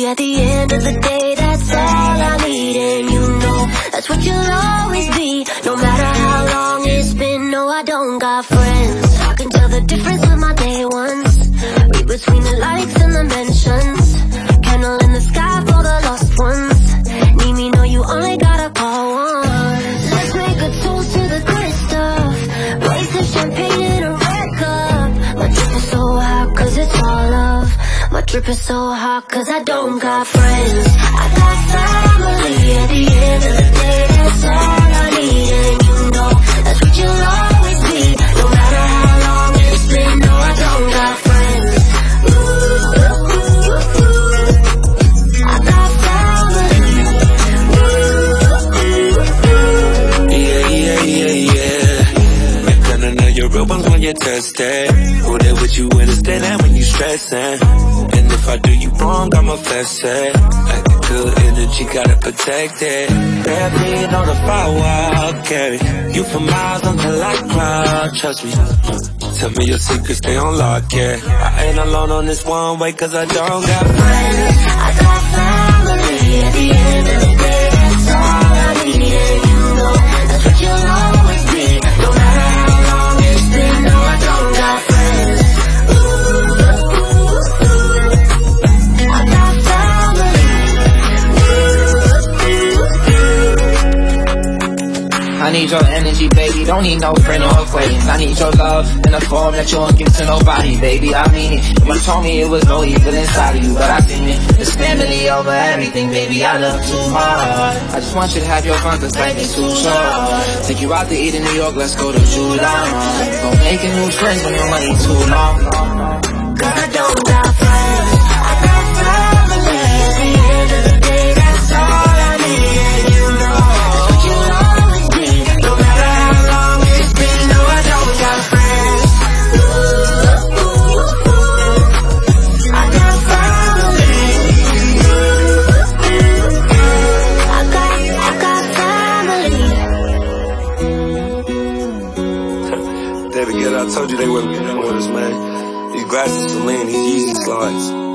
At the end of the day, that's all I need. And you know that's what you'll always be. No matter how long it's been, no, I don't got friends. I can tell the difference with my day ones. Read between the likes and the mentions. Candle in the sky for the lost ones. Need me, no, you only gotta call once. Let's make a toast to the good stuff. Raise the champagne in a red cup. My drip is so hot cause it's all love. My drip is so hot cause I don't got friends. I got family. At the end of the day, that's all I need. And you know that's what you'll always be. No matter how long it's been, no, I don't got friends. I got family. Yeah. Make gonna know your real ones when you're tested. Who there with you when it's dead and when you stressing. And if I do you wrong, I'ma fess it. Like a good energy, gotta protect it. Barely know the power I'll carry you for miles until I cry. Trust me. Tell me your secrets, stay on lock, yeah. I ain't alone on this one way cause I don't got friends. I got family. At the end of the day, that's all I need. And you know that's what you'll always be. No matter how long it's been, no, I don't got friends. I got family. I need your energy, baby, don't need no friend or acquaintance. I need your love in a form that you won't give to nobody, baby, I mean it. You told me it was no evil inside of you, but I seen it. It's family over everything, baby, I love too hard. I just want you to have your fun cause life is too short. Take you out to eat in New York, let's go to July. Go making new friends when your money too long. Cause I don't got friends. I got family. At the end of the day, that's all I need. And you know that's what you'll always be. No matter how long it's been, no, I don't got friends. I got family. I got family. David, I told you they wouldn't be with us, man. These glasses Celine, these Yeezy slides.